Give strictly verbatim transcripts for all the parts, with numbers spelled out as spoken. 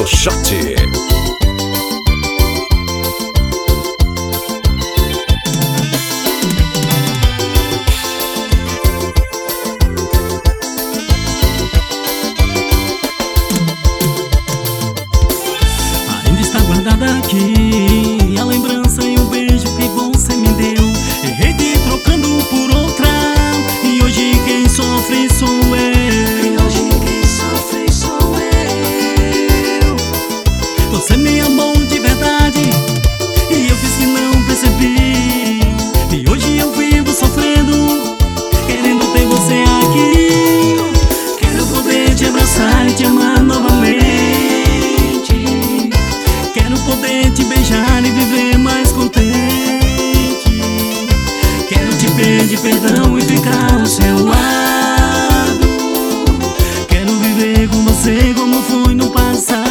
Shot. Ainda está guardada aqui a lembrança e o beijo que você me deu. Errei te trocando por outra, e hoje quem sofre sou eu. E hoje quem sofre sou eu. Você me amou de verdade e eu fiz que não percebi. E hoje eu vivo sofrendo, querendo ter você aqui. Quero poder te abraçar e te amar novamente. Quero poder te beijar e viver mais contente. Quero te pedir perdão e ficar ao seu lado. Quero viver com você como foi no passado.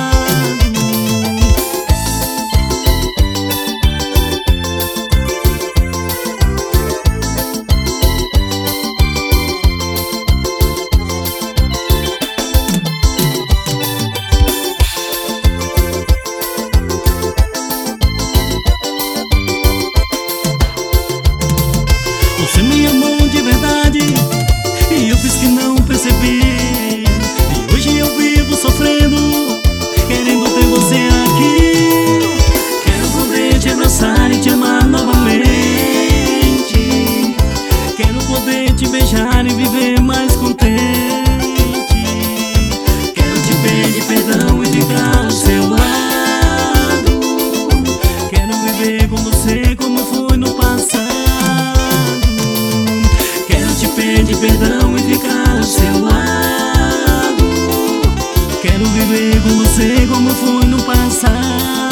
Você me amou de verdade e eu fiz que não percebi. E hoje eu vivo sofrendo, querendo ter você aqui. Quero poder te abraçar e te amar novamente. Quero poder te beijar e viver mais contente. Quero te pedir perdão e ficar ao seu lado. Quero viver com você como foi no passado. Pede perdão e ficar ao seu lado. Quero viver com você como foi no passado.